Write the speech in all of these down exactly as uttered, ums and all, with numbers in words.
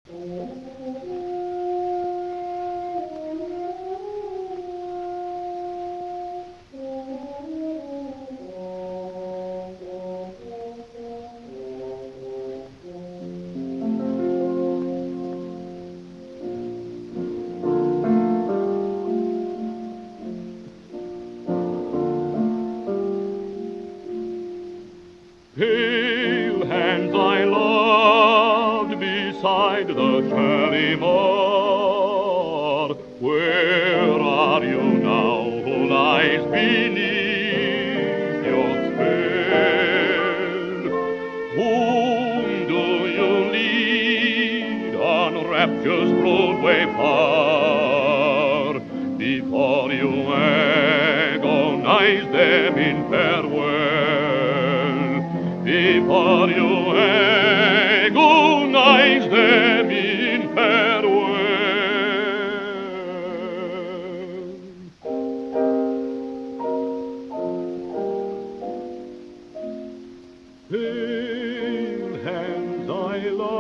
Pale hands I loved beside the Shalimar. Where are you now who lies beneath your spell? Whom do you lead on rapture's Broadway far before you agonize them in farewell? Before you agonize them in farewell. Pale hands I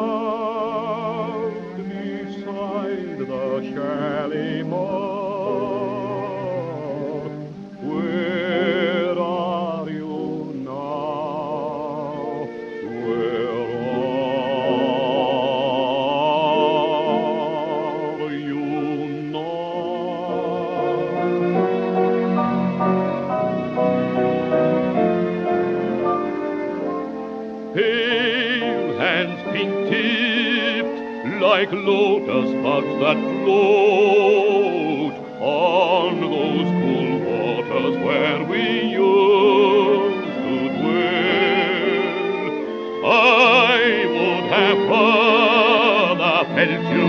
loved beside the Shalimar. Where are you now? Where are you now? Pale hands pink-tipped like lotus buds that float on those cool waters where we used to dwell. I would have rather felt you